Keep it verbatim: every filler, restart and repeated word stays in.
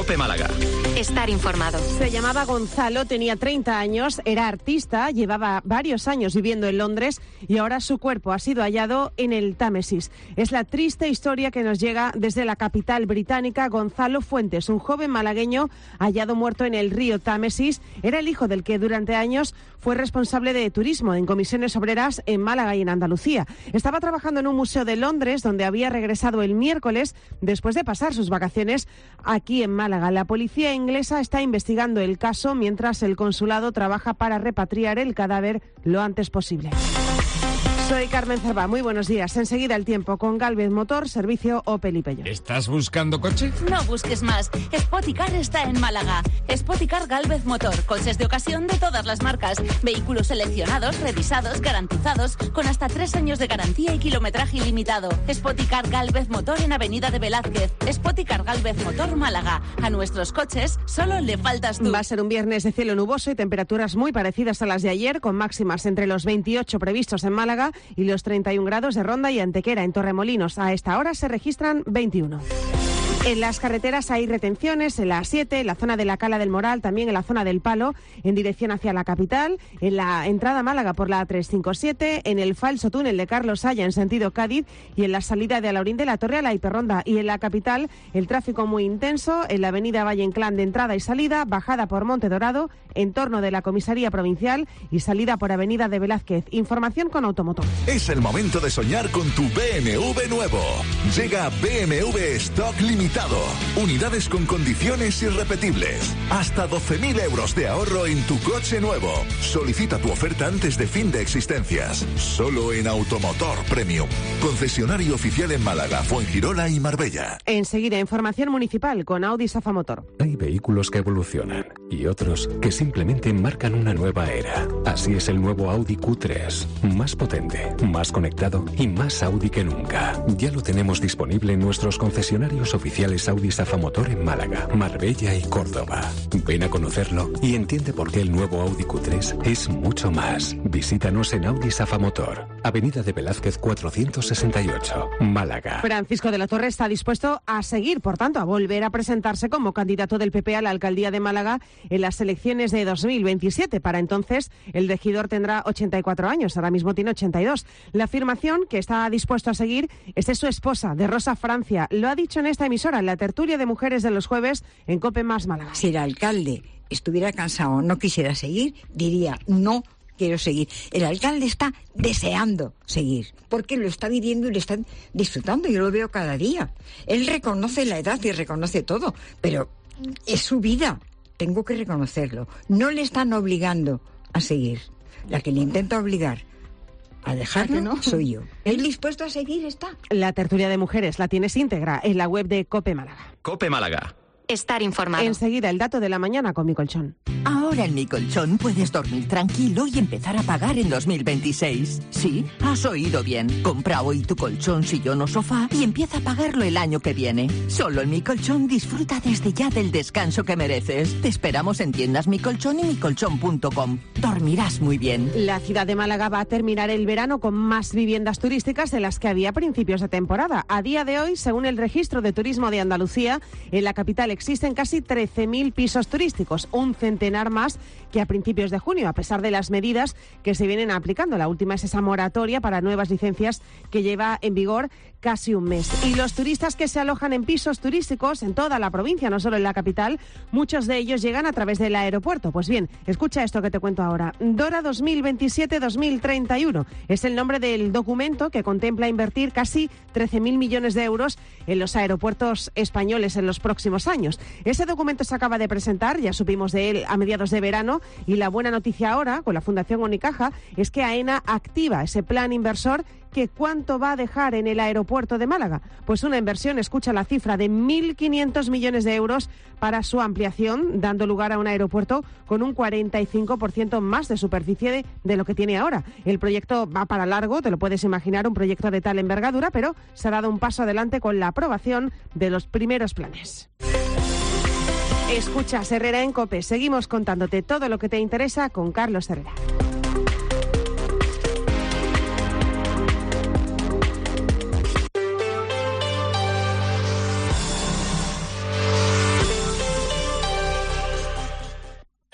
COPE Málaga. Estar informado. Se llamaba Gonzalo, tenía treinta años, era artista, llevaba varios años viviendo en Londres y ahora su cuerpo ha sido hallado en el Támesis. Es la triste historia que nos llega desde la capital británica. Gonzalo Fuentes, un joven malagueño hallado muerto en el río Támesis, era el hijo del que durante años fue responsable de turismo en comisiones obreras en Málaga y en Andalucía. Estaba trabajando en un museo de Londres donde había regresado el miércoles después de pasar sus vacaciones aquí en Málaga. La policía inglesa está investigando el caso mientras el consulado trabaja para repatriar el cadáver lo antes posible. Soy Carmen Cervá, muy buenos días. Enseguida el tiempo con Gálvez Motor, servicio Opel y Peugeot. ¿Estás buscando coche? No busques más. Spoticar está en Málaga. Spoticar Gálvez Motor. Coches de ocasión de todas las marcas. Vehículos seleccionados, revisados, garantizados, con hasta tres años de garantía y kilometraje ilimitado. Spoticar Gálvez Motor en Avenida de Velázquez. Spoticar Gálvez Motor Málaga. A nuestros coches solo le faltas tú. Va a ser un viernes de cielo nuboso y temperaturas muy parecidas a las de ayer, con máximas entre los veintiocho previstos en Málaga y los treinta y un grados de Ronda y Antequera. En Torremolinos a esta hora se registran veintiuno. En las carreteras hay retenciones en la A siete, en la zona de la Cala del Moral, también en la zona del Palo, en dirección hacia la capital, en la entrada a Málaga por la A trescientos cincuenta y siete, en el falso túnel de Carlos Haya en sentido Cádiz y en la salida de Alaurín de la Torre a la Hiperronda. Y en la capital el tráfico muy intenso en la avenida Valle Inclán de entrada y salida, bajada por Monte Dorado, en torno de la comisaría provincial y salida por avenida de Velázquez. Información con Automotor. Es el momento de soñar con tu B M W nuevo. Llega B M W Stock Limitado. Unidades con condiciones irrepetibles. Hasta doce mil euros de ahorro en tu coche nuevo. Solicita tu oferta antes de fin de existencias. Solo en Automotor Premium. Concesionario oficial en Málaga, Fuengirola y Marbella. Enseguida, información municipal con Audi Safa Motor. Hay vehículos que evolucionan y otros que simplemente marcan una nueva era. Así es el nuevo Audi Q tres. Más potente, más conectado y más Audi que nunca. Ya lo tenemos disponible en nuestros concesionarios oficiales Audi Safa Motor en Málaga, Marbella y Córdoba. Ven a conocerlo y entiende por qué el nuevo Audi Q tres es mucho más. Visítanos en Audi Safa Motor, Avenida de Velázquez cuatrocientos sesenta y ocho, Málaga. Francisco de la Torre está dispuesto a seguir, por tanto, a volver a presentarse como candidato del P P a la alcaldía de Málaga en las elecciones de dos mil veintisiete. Para entonces, el regidor tendrá ochenta y cuatro años, ahora mismo tiene ochenta y dos. La afirmación que está dispuesto a seguir es de su esposa, de Rosa Francia. Lo ha dicho en esta emisora, en la tertulia de mujeres de los jueves en COPE Más Málaga. Si el alcalde estuviera cansado, no quisiera seguir, diría no quiero seguir. El alcalde está deseando seguir, porque lo está viviendo y lo está disfrutando. Yo lo veo cada día. Él reconoce la edad y reconoce todo, pero es su vida. Tengo que reconocerlo. No le están obligando a seguir. La que le intenta obligar a dejarlo, ¿no? Soy yo. ¿Él dispuesto a seguir está? La tertulia de mujeres la tienes íntegra en la web de COPE Málaga. COPE Málaga. Estar informado. Enseguida el dato de la mañana con Mi Colchón. Ahora en Mi Colchón puedes dormir tranquilo y empezar a pagar en dos mil veintiséis. Sí, has oído bien. Compra hoy tu colchón, sillón o sofá y empieza a pagarlo el año que viene. Solo en Mi Colchón disfruta desde ya del descanso que mereces. Te esperamos en tiendas Mi Colchón y mi colchón punto com. Dormirás muy bien. La ciudad de Málaga va a terminar el verano con más viviendas turísticas de las que había a principios de temporada. A día de hoy, según el Registro de Turismo de Andalucía, en la capital existen casi trece mil pisos turísticos, un centenar más que a principios de junio, a pesar de las medidas que se vienen aplicando. La última es esa moratoria para nuevas licencias que lleva en vigor casi un mes. Y los turistas que se alojan en pisos turísticos en toda la provincia, no solo en la capital, muchos de ellos llegan a través del aeropuerto. Pues bien, escucha esto que te cuento ahora. Dora dos mil veintisiete dos mil treinta y uno es el nombre del documento que contempla invertir casi trece mil millones de euros en los aeropuertos españoles en los próximos años. Ese documento se acaba de presentar, ya supimos de él a mediados de verano, y la buena noticia ahora, con la Fundación Unicaja, es que AENA activa ese plan inversor que ¿cuánto va a dejar en el aeropuerto de Málaga? Pues una inversión, escucha la cifra, de mil quinientos millones de euros para su ampliación, dando lugar a un aeropuerto con un cuarenta y cinco por ciento más de superficie de, de lo que tiene ahora. El proyecto va para largo, te lo puedes imaginar, un proyecto de tal envergadura, pero se ha dado un paso adelante con la aprobación de los primeros planes. Escuchas Herrera en COPE. Seguimos contándote todo lo que te interesa con Carlos Herrera.